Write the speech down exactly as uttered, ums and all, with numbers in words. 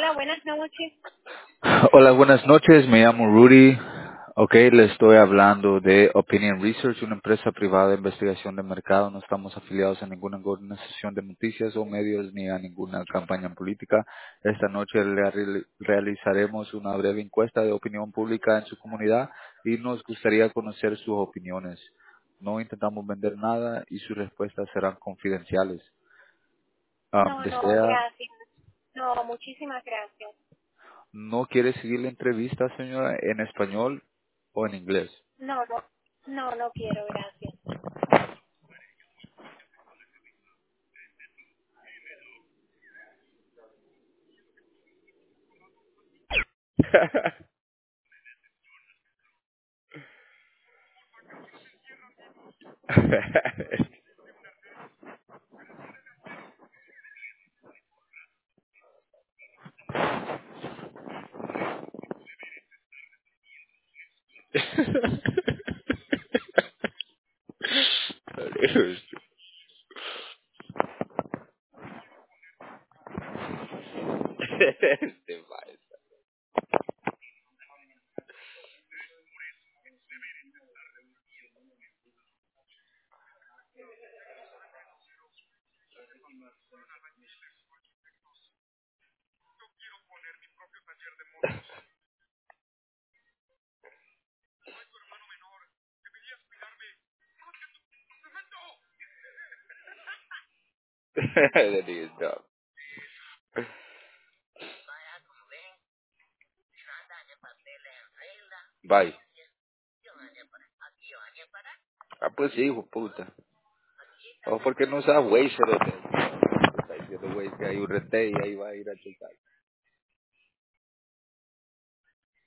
Hola, buenas noches. Hola, buenas noches. Me llamo Rudy. Ok, le estoy hablando de Opinion Research, una empresa privada de investigación de mercado. No estamos afiliados a ninguna organización de noticias o medios ni a ninguna campaña política. Esta noche le reali- realizaremos una breve encuesta de opinión pública en su comunidad y nos gustaría conocer sus opiniones. No intentamos vender nada y sus respuestas serán confidenciales. Ah, No, no, ¿desea, gracias. No, muchísimas gracias. no quiere seguir la entrevista, señora, en español o en inglés? No, no, no, no quiero, gracias. Este maestro. That is dumb. Bye. Ah, pues sí, hijo de puta. O porque no usas Waze, cerote. Está diciendo Waze que hay un rete y ahí va a ir a checar.